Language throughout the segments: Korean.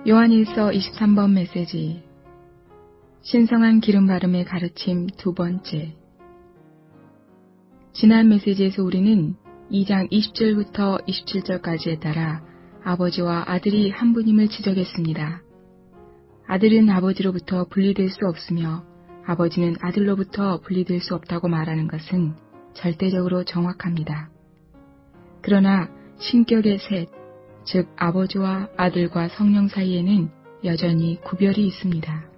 요한일서 23번 메시지 신성한 기름바름의 가르침 두 번째. 지난 메시지에서 우리는 2장 20절부터 27절까지에 따라 아버지와 아들이 한 분임을 지적했습니다. 아들은 아버지로부터 분리될 수 없으며 아버지는 아들로부터 분리될 수 없다고 말하는 것은 절대적으로 정확합니다. 그러나 신격의 셋, 즉 아버지와 아들과 성령 사이에는 여전히 구별이 있습니다.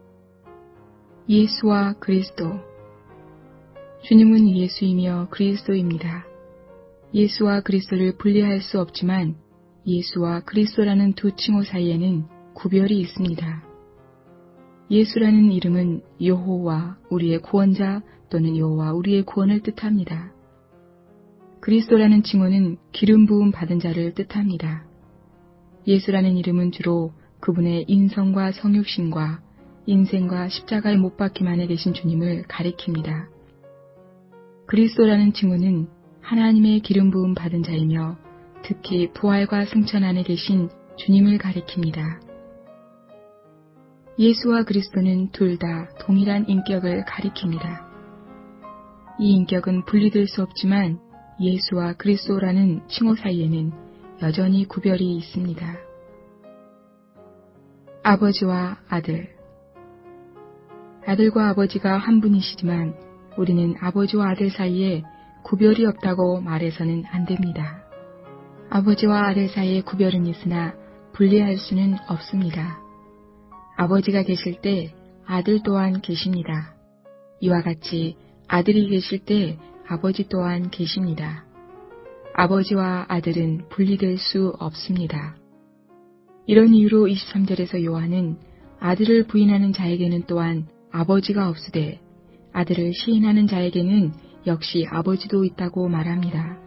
예수와 그리스도. 주님은 예수이며 그리스도입니다. 예수와 그리스도를 분리할 수 없지만 예수와 그리스도라는 두 칭호 사이에는 구별이 있습니다. 예수라는 이름은 여호와 우리의 구원자 또는 여호와 우리의 구원을 뜻합니다. 그리스도라는 칭호는 기름 부음 받은 자를 뜻합니다. 예수라는 이름은 주로 그분의 인성과 성육신과 인생과 십자가에 못 박힘 안에 계신 주님을 가리킵니다. 그리스도라는 칭호는 하나님의 기름 부음 받은 자이며 특히 부활과 승천 안에 계신 주님을 가리킵니다. 예수와 그리스도는 둘 다 동일한 인격을 가리킵니다. 이 인격은 분리될 수 없지만 예수와 그리스도라는 칭호 사이에는 여전히 구별이 있습니다. 아버지와 아들. 아들과 아버지가 한 분이시지만 우리는 아버지와 아들 사이에 구별이 없다고 말해서는 안 됩니다. 아버지와 아들 사이에 구별은 있으나 분리할 수는 없습니다. 아버지가 계실 때 아들 또한 계십니다. 이와 같이 아들이 계실 때 아버지 또한 계십니다. 아버지와 아들은 분리될 수 없습니다. 이런 이유로 23절에서 요한은 아들을 부인하는 자에게는 또한 아버지가 없으되 아들을 시인하는 자에게는 역시 아버지도 있다고 말합니다.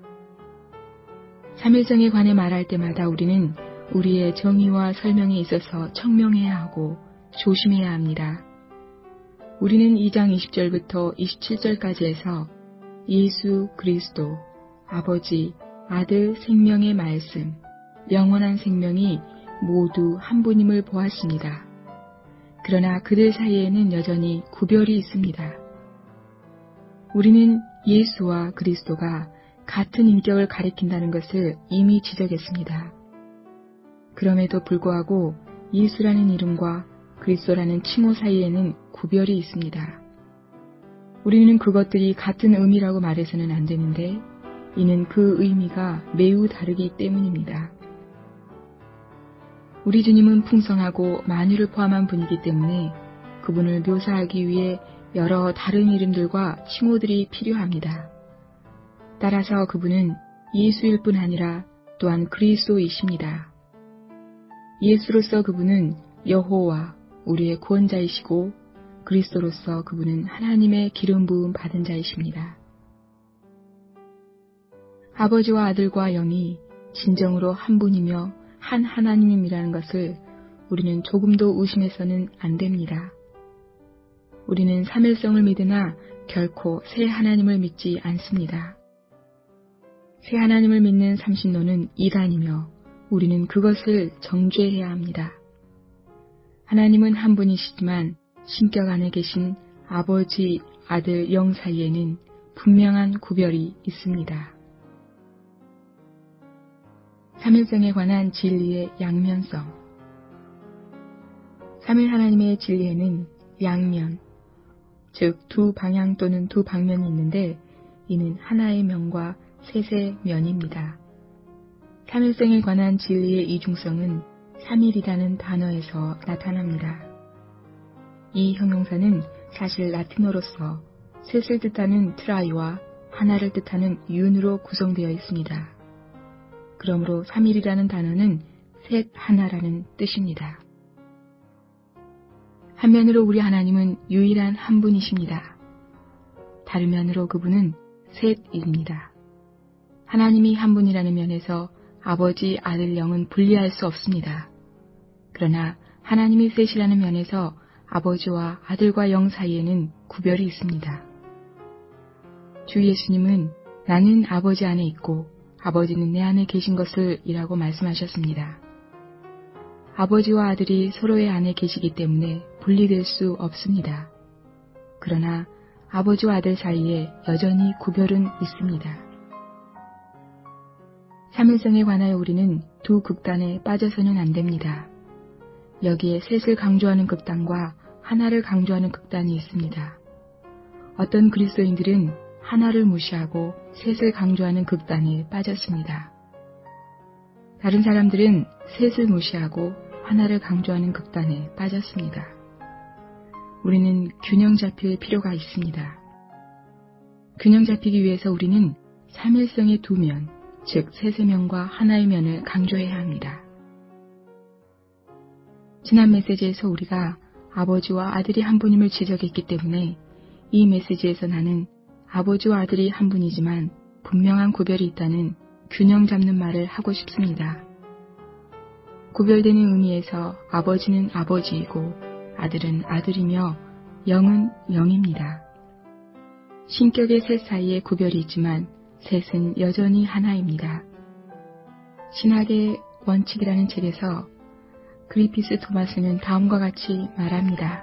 삼일성에 관해 말할 때마다 우리는 우리의 정의와 설명에 있어서 청명해야 하고 조심해야 합니다. 우리는 2장 20절부터 27절까지에서 예수 그리스도, 아버지, 아들 생명의 말씀, 영원한 생명이 모두 한 분임을 보았습니다. 그러나 그들 사이에는 여전히 구별이 있습니다. 우리는 예수와 그리스도가 같은 인격을 가리킨다는 것을 이미 지적했습니다. 그럼에도 불구하고 예수라는 이름과 그리스도라는 칭호 사이에는 구별이 있습니다. 우리는 그것들이 같은 의미라고 말해서는 안 되는데 이는 그 의미가 매우 다르기 때문입니다. 우리 주님은 풍성하고 만유를 포함한 분이기 때문에 그분을 묘사하기 위해 여러 다른 이름들과 칭호들이 필요합니다. 따라서 그분은 예수일 뿐 아니라 또한 그리스도이십니다. 예수로서 그분은 여호와 우리의 구원자이시고 그리스도로서 그분은 하나님의 기름 부음 받은 자이십니다. 아버지와 아들과 영이 진정으로 한 분이며 한 하나님이라는 것을 우리는 조금도 의심해서는 안 됩니다. 우리는 삼일성을 믿으나 결코 새 하나님을 믿지 않습니다. 새 하나님을 믿는 삼신론은 이단이며 우리는 그것을 정죄해야 합니다. 하나님은 한 분이시지만 신격 안에 계신 아버지, 아들, 영 사이에는 분명한 구별이 있습니다. 삼일성에 관한 진리의 양면성. 삼일 하나님의 진리에는 양면, 즉 두 방향 또는 두 방면이 있는데 이는 하나의 면과 셋의 면입니다. 삼일성에 관한 진리의 이중성은 삼일이라는 단어에서 나타납니다. 이 형용사는 사실 라틴어로서 셋을 뜻하는 트라이와 하나를 뜻하는 윤으로 구성되어 있습니다. 그러므로 삼일이라는 단어는 셋 하나라는 뜻입니다. 한면으로 우리 하나님은 유일한 한 분이십니다. 다른 면으로 그분은 셋입니다. 하나님이 한 분이라는 면에서 아버지, 아들, 영은 분리할 수 없습니다. 그러나 하나님이 셋이라는 면에서 아버지와 아들과 영 사이에는 구별이 있습니다. 주 예수님은 나는 아버지 안에 있고 아버지는 내 안에 계신 것을 이라고 말씀하셨습니다. 아버지와 아들이 서로의 안에 계시기 때문에 분리될 수 없습니다. 그러나 아버지와 아들 사이에 여전히 구별은 있습니다. 삼일성에 관하여 우리는 두 극단에 빠져서는 안 됩니다. 여기에 셋을 강조하는 극단과 하나를 강조하는 극단이 있습니다. 어떤 그리스도인들은 하나를 무시하고 셋을 강조하는 극단에 빠졌습니다. 다른 사람들은 셋을 무시하고 하나를 강조하는 극단에 빠졌습니다. 우리는 균형 잡힐 필요가 있습니다. 균형 잡히기 위해서 우리는 삼일성의 두 면, 즉 셋의 면과 하나의 면을 강조해야 합니다. 지난 메시지에서 우리가 아버지와 아들이 한 분임을 지적했기 때문에 이 메시지에서 나는 아버지와 아들이 한 분이지만 분명한 구별이 있다는 균형 잡는 말을 하고 싶습니다. 구별되는 의미에서 아버지는 아버지이고 아들은 아들이며 영은 영입니다. 신격의 셋 사이에 구별이 있지만 셋은 여전히 하나입니다. 신학의 원칙이라는 책에서 그리피스 토마스는 다음과 같이 말합니다.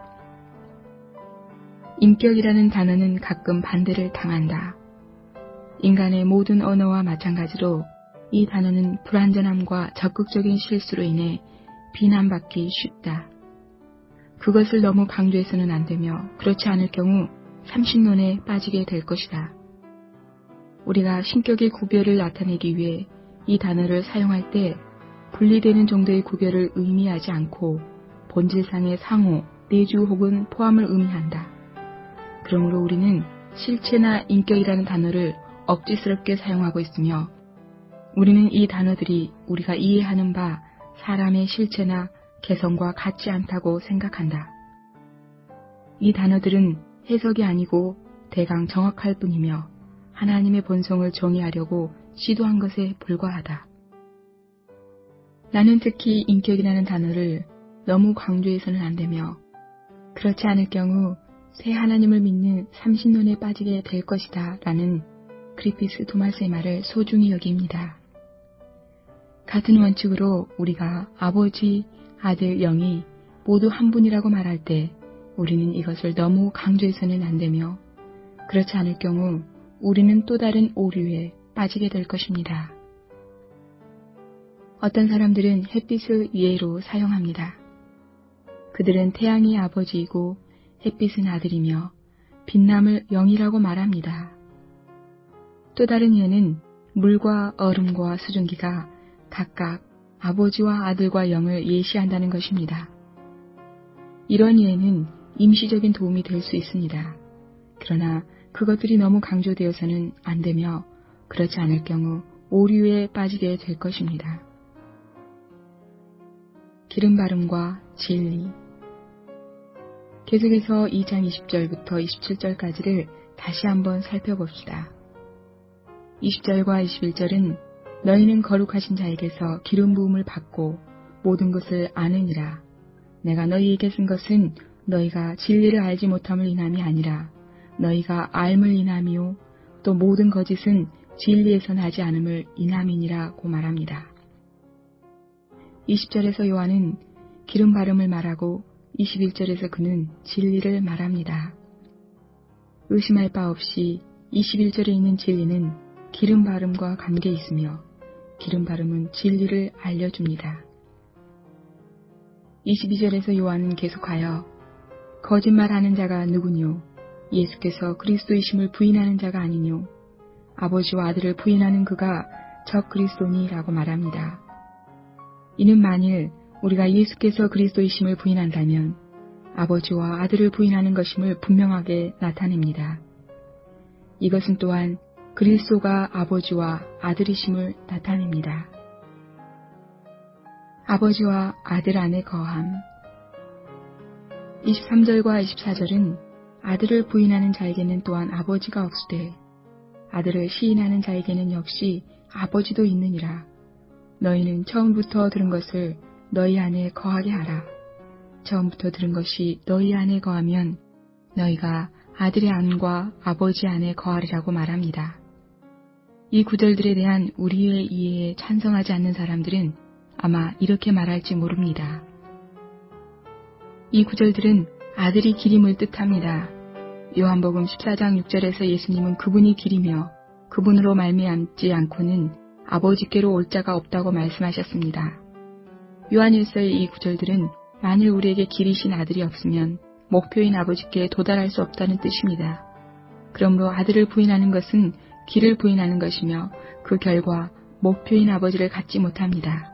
인격이라는 단어는 가끔 반대를 당한다. 인간의 모든 언어와 마찬가지로 이 단어는 불완전함과 적극적인 실수로 인해 비난받기 쉽다. 그것을 너무 강조해서는 안 되며 그렇지 않을 경우 삼신론에 빠지게 될 것이다. 우리가 신격의 구별을 나타내기 위해 이 단어를 사용할 때 분리되는 정도의 구별을 의미하지 않고 본질상의 상호, 내주 혹은 포함을 의미한다. 그러므로 우리는 실체나 인격이라는 단어를 억지스럽게 사용하고 있으며 우리는 이 단어들이 우리가 이해하는 바 사람의 실체나 개성과 같지 않다고 생각한다. 이 단어들은 해석이 아니고 대강 정확할 뿐이며 하나님의 본성을 정의하려고 시도한 것에 불과하다. 나는 특히 인격이라는 단어를 너무 강조해서는 안 되며 그렇지 않을 경우 새 하나님을 믿는 삼신론에 빠지게 될 것이다 라는 그리피스 토마스의 말을 소중히 여깁니다. 같은 원칙으로 우리가 아버지, 아들, 영이 모두 한 분이라고 말할 때 우리는 이것을 너무 강조해서는 안 되며 그렇지 않을 경우 우리는 또 다른 오류에 빠지게 될 것입니다. 어떤 사람들은 햇빛을 예로 사용합니다. 그들은 태양이 아버지이고 햇빛은 아들이며 빛남을 영이라고 말합니다. 또 다른 예는 물과 얼음과 수증기가 각각 아버지와 아들과 영을 예시한다는 것입니다. 이런 예는 임시적인 도움이 될 수 있습니다. 그러나 그것들이 너무 강조되어서는 안 되며 그렇지 않을 경우 오류에 빠지게 될 것입니다. 기름 바름과 진리. 계속해서 2장 20절부터 27절까지를 다시 한번 살펴봅시다. 20절과 21절은 너희는 거룩하신 자에게서 기름 부음을 받고 모든 것을 아느니라. 내가 너희에게 쓴 것은 너희가 진리를 알지 못함을 인함이 아니라 너희가 알을 인함이요 또 모든 거짓은 진리에서 나지 않음을 인함이니라고 말합니다. 20절에서 요한은 기름 바름을 말하고 21절에서 그는 진리를 말합니다. 의심할 바 없이 21절에 있는 진리는 기름 바름과 관계 있으며 기름 바름은 진리를 알려줍니다. 22절에서 요한은 계속하여 거짓말하는 자가 누구뇨? 예수께서 그리스도이심을 부인하는 자가 아니뇨? 아버지와 아들을 부인하는 그가 적 그리스도니라고 말합니다. 이는 만일 우리가 예수께서 그리스도이심을 부인한다면 아버지와 아들을 부인하는 것임을 분명하게 나타냅니다. 이것은 또한 그리스도가 아버지와 아들이심을 나타냅니다. 아버지와 아들 안에 거함. 23절과 24절은 아들을 부인하는 자에게는 또한 아버지가 없으되 아들을 시인하는 자에게는 역시 아버지도 있느니라. 너희는 처음부터 들은 것을 너희 안에 거하게 하라. 처음부터 들은 것이 너희 안에 거하면 너희가 아들의 안과 아버지 안에 거하리라고 말합니다. 이 구절들에 대한 우리의 이해에 찬성하지 않는 사람들은 아마 이렇게 말할지 모릅니다. 이 구절들은 아들이 길임을 뜻합니다. 요한복음 14장 6절에서 예수님은 그분이 길이며 그분으로 말미암지 않고는 아버지께로 올 자가 없다고 말씀하셨습니다. 요한일서의 이 구절들은 만일 우리에게 길이신 아들이 없으면 목표인 아버지께 도달할 수 없다는 뜻입니다. 그러므로 아들을 부인하는 것은 길을 부인하는 것이며 그 결과 목표인 아버지를 갖지 못합니다.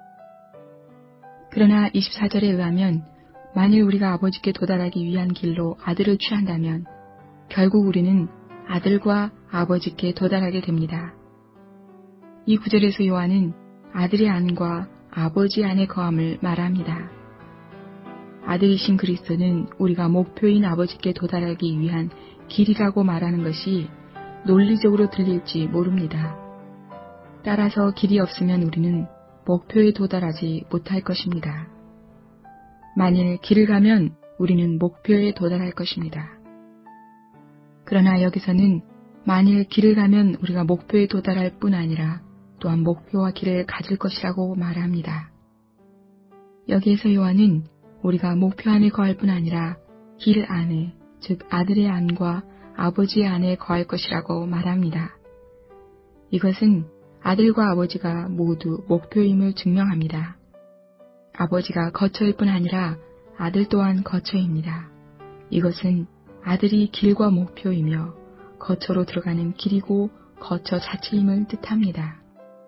그러나 24절에 의하면 만일 우리가 아버지께 도달하기 위한 길로 아들을 취한다면 결국 우리는 아들과 아버지께 도달하게 됩니다. 이 구절에서 요한은 아들의 안과 아버지 안의 거함을 말합니다. 아들이신 그리스도는 우리가 목표인 아버지께 도달하기 위한 길이라고 말하는 것이 논리적으로 들릴지 모릅니다. 따라서 길이 없으면 우리는 목표에 도달하지 못할 것입니다. 만일 길을 가면 우리는 목표에 도달할 것입니다. 그러나 여기서는 만일 길을 가면 우리가 목표에 도달할 뿐 아니라 또한 목표와 길을 가질 것이라고 말합니다. 여기에서 요한은 우리가 목표 안에 거할 뿐 아니라 길 안에, 즉 아들의 안과 아버지의 안에 거할 것이라고 말합니다. 이것은 아들과 아버지가 모두 목표임을 증명합니다. 아버지가 거처일 뿐 아니라 아들 또한 거처입니다. 이것은 아들이 길과 목표이며 거처로 들어가는 길이고 거처 자체임을 뜻합니다.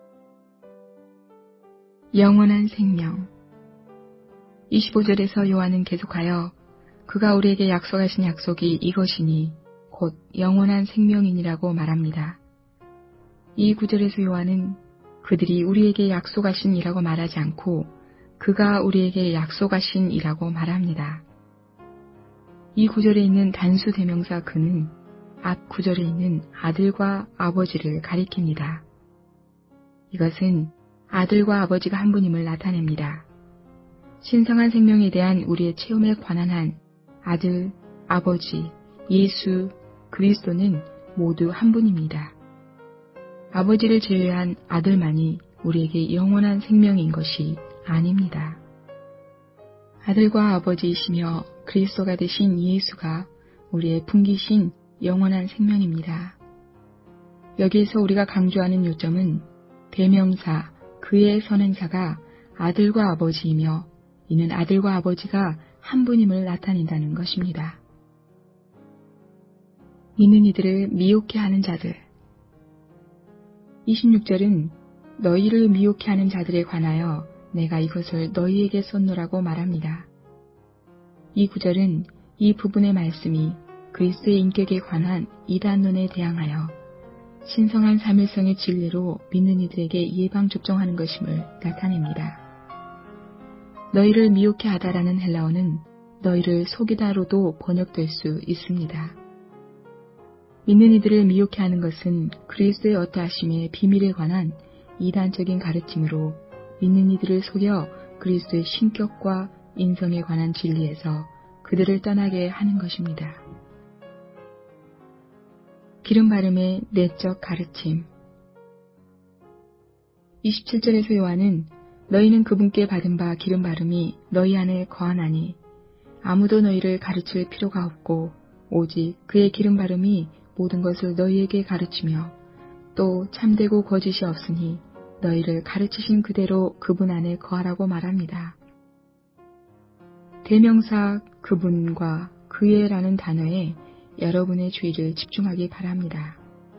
영원한 생명. 25절에서 요한은 계속하여 그가 우리에게 약속하신 약속이 이것이니 곧 영원한 생명이니라고 말합니다. 이 구절에서 요한은 그들이 우리에게 약속하신 이라고 말하지 않고 그가 우리에게 약속하신 이라고 말합니다. 이 구절에 있는 단수 대명사 그는 앞 구절에 있는 아들과 아버지를 가리킵니다. 이것은 아들과 아버지가 한 분임을 나타냅니다. 신성한 생명에 대한 우리의 체험에 관한 한 아들, 아버지, 예수, 그리스도는 모두 한 분입니다. 아버지를 제외한 아들만이 우리에게 영원한 생명인 것이 아닙니다. 아들과 아버지이시며 그리스도가 되신 예수가 우리의 풍기신 영원한 생명입니다. 여기에서 우리가 강조하는 요점은 대명사 그의 선행사가 아들과 아버지이며 이는 아들과 아버지가 한 분임을 나타낸다는 것입니다. 믿는 이들을 미혹해 하는 자들. 26절은 너희를 미혹해 하는 자들에 관하여 내가 이것을 너희에게 썼노라고 말합니다. 이 구절은 이 부분의 말씀이 그리스도의 인격에 관한 이단론에 대항하여 신성한 사밀성의 진리로 믿는 이들에게 예방접종하는 것임을 나타냅니다. 너희를 미혹해 하다라는 헬라어는 너희를 속이다로도 번역될 수 있습니다. 믿는 이들을 미혹해 하는 것은 그리스도의 어떠하심의 비밀에 관한 이단적인 가르침으로 믿는 이들을 속여 그리스도의 신격과 인성에 관한 진리에서 그들을 떠나게 하는 것입니다. 기름바름의 내적 가르침. 27절에서 요한은 너희는 그분께 받은 바 기름바름이 너희 안에 거하나니 아무도 너희를 가르칠 필요가 없고 오직 그의 기름바름이 모든 것을 너희에게 가르치며 또 참되고 거짓이 없으니 너희를 가르치신 그대로 그분 안에 거하라고 말합니다. 대명사 그분과 그의라는 단어에 여러분의 주의를 집중하기 바랍니다.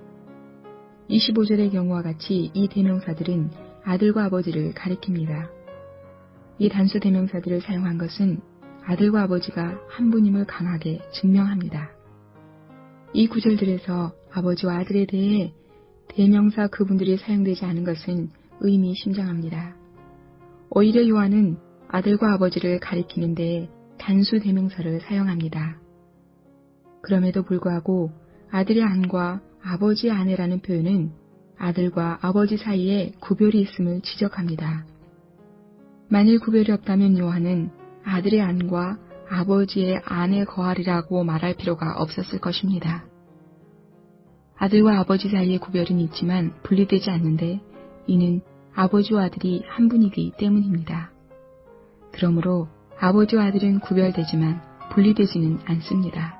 25절의 경우와 같이 이 대명사들은 아들과 아버지를 가리킵니다. 이 단수 대명사들을 사용한 것은 아들과 아버지가 한 분임을 강하게 증명합니다. 이 구절들에서 아버지와 아들에 대해 대명사 그분들이 사용되지 않은 것은 의미심장합니다. 오히려 요한은 아들과 아버지를 가리키는 데 단수 대명사를 사용합니다. 그럼에도 불구하고 아들의 안과 아버지의 아내라는 표현은 아들과 아버지 사이에 구별이 있음을 지적합니다. 만일 구별이 없다면 요한은 아들의 안과 아버지의 안에 거하리라고 말할 필요가 없었을 것입니다. 아들과 아버지 사이의 구별은 있지만 분리되지 않는데 이는 아버지와 아들이 한 분이기 때문입니다. 그러므로 아버지와 아들은 구별되지만 분리되지는 않습니다.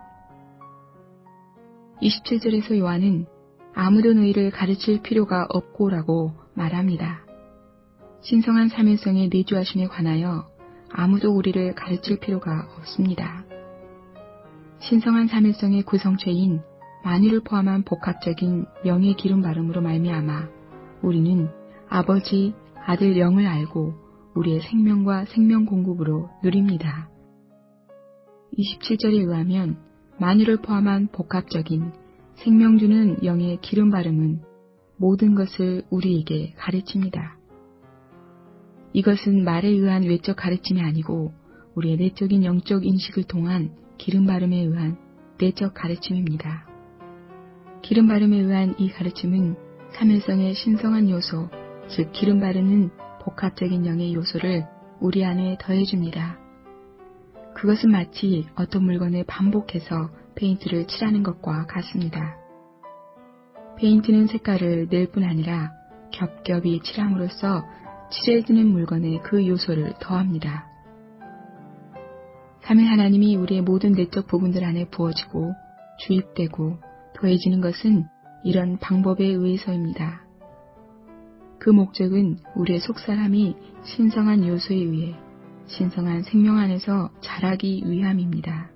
27절에서 요한은 아무도 너희를 가르칠 필요가 없고라고 말합니다. 신성한 삼위성의 내주하심에 관하여 아무도 우리를 가르칠 필요가 없습니다. 신성한 삼위성의 구성체인 만유를 포함한 복합적인 영의 기름 바름으로 말미암아 우리는 아버지, 아들 영을 알고 우리의 생명과 생명 공급으로 누립니다. 27절에 의하면 만유를 포함한 복합적인 생명 주는 영의 기름 바름은 모든 것을 우리에게 가르칩니다. 이것은 말에 의한 외적 가르침이 아니고 우리의 내적인 영적 인식을 통한 기름 바름에 의한 내적 가르침입니다. 기름 바름에 의한 이 가르침은 삼일성의 신성한 요소, 즉 기름 바르는 복합적인 영의 요소를 우리 안에 더해줍니다. 그것은 마치 어떤 물건을 반복해서 페인트를 칠하는 것과 같습니다. 페인트는 색깔을 낼 뿐 아니라 겹겹이 칠함으로써 칠해지는 물건에 그 요소를 더합니다. 삼위 하나님이 우리의 모든 내적 부분들 안에 부어지고 주입되고 더해지는 것은 이런 방법에 의해서입니다. 그 목적은 우리의 속사람이 신성한 요소에 의해 신성한 생명 안에서 자라기 위함입니다.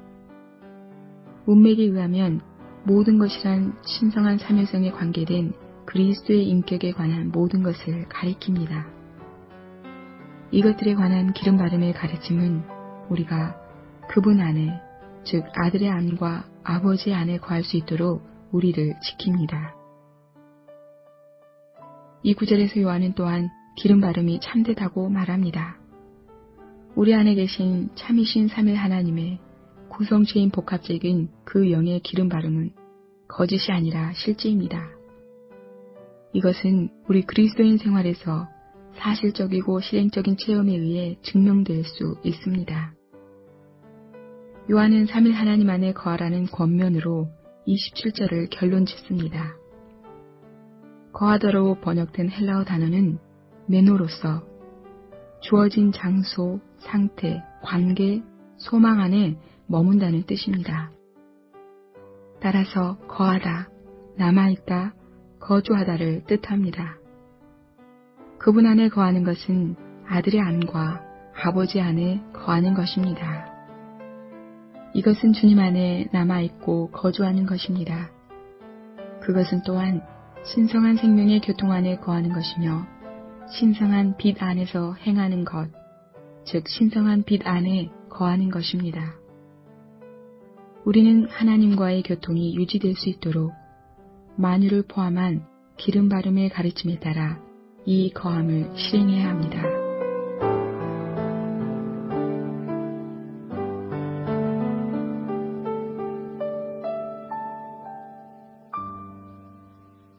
문맥에 의하면 모든 것이란 신성한 삼위성에 관계된 그리스도의 인격에 관한 모든 것을 가리킵니다. 이것들에 관한 기름 바름의 가르침은 우리가 그분 안에, 즉 아들의 안과 아버지의 안에 거할 수 있도록 우리를 지킵니다. 이 구절에서 요한은 또한 기름 바름이 참되다고 말합니다. 우리 안에 계신 참이신 삼일 하나님의 구성체인 복합적인 그 영의 기름 바름은 거짓이 아니라 실제입니다. 이것은 우리 그리스도인 생활에서 사실적이고 실행적인 체험에 의해 증명될 수 있습니다. 요한은 삼일 하나님 안에 거하라는 권면으로 27절을 결론 짓습니다. 거하다로 번역된 헬라어 단어는 메노로서 주어진 장소, 상태, 관계, 소망 안에 머문다는 뜻입니다. 따라서 거하다, 남아있다, 거주하다를 뜻합니다. 그분 안에 거하는 것은 아들의 안과 아버지 안에 거하는 것입니다. 이것은 주님 안에 남아있고 거주하는 것입니다. 그것은 또한 신성한 생명의 교통 안에 거하는 것이며 신성한 빛 안에서 행하는 것, 즉 신성한 빛 안에 거하는 것입니다. 우리는 하나님과의 교통이 유지될 수 있도록 만유를 포함한 기름 바름의 가르침에 따라 이 거함을 실행해야 합니다.